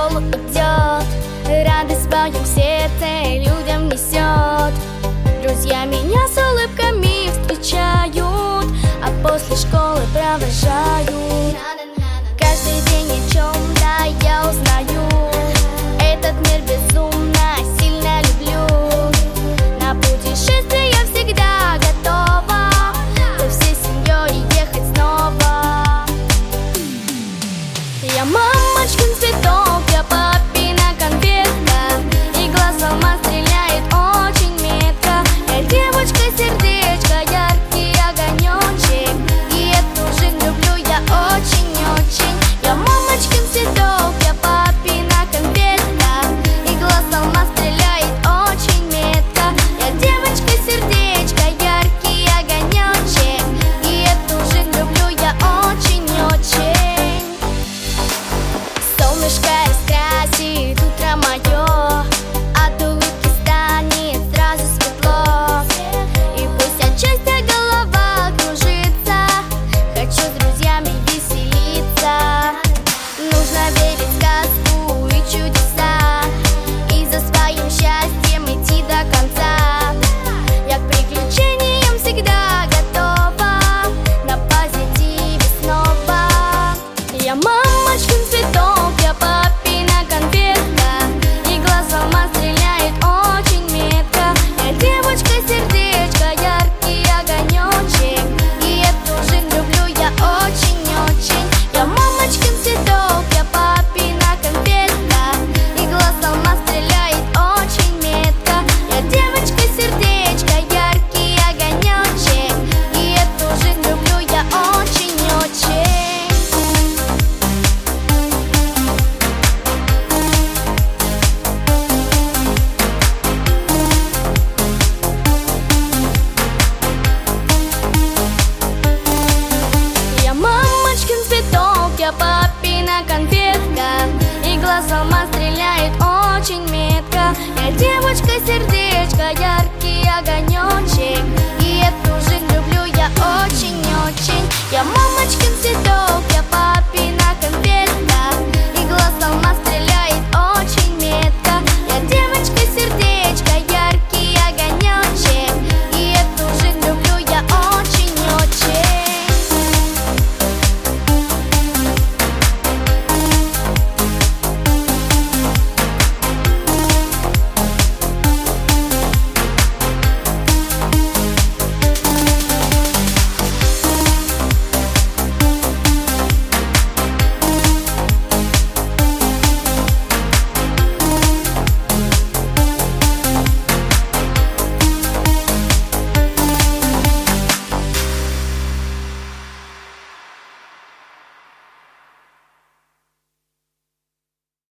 школу идет, радость в своем сердце людям несет. Друзья меня с улыбками встречают, а после школы провожают. Каждый день о чем-то я узнаю, этот мир безумно сильно люблю. На путешествие я всегда готова, за всей семьей ехать снова. Я мамочкин цветок, я папина конфетка, и глаз алма стреляет очень метко. Я девочка-сердечко, яркий огонечек, и эту жизнь люблю я очень-очень. Я мамочкин цветок, я папина конфетка, и глаз алма стреляет очень метко. Я девочка-сердечко, яркий огонечек, и эту жизнь люблю я очень-очень. Солнышко раскрасит утро мое, от улыбки станет сразу светло. И пусть от счастья голова кружится, хочу с друзьями веселиться. Нужно верить в сказку и чудеса, и за своим счастьем идти до конца. Я к приключениям всегда готова, на позитиве снова. Я мамочкин цветок, я папина конфетка, и глаз алма стреляет очень метко. Я девочка-сердечко, яркий огонечек, и эту жизнь люблю я очень-очень. Я мамочкин цветок, я папина конфетка, и глаз алма стреляет очень метко. Я девочка-сердечко, яркий огонечек, и эту жизнь люблю я очень-очень. Я мамочкин цветок, я папина конфетка, и глаз алма стреляет очень метко. Я девочка-сердечко, яркий огонечек, и эту жизнь люблю я очень-очень. Я мамочкин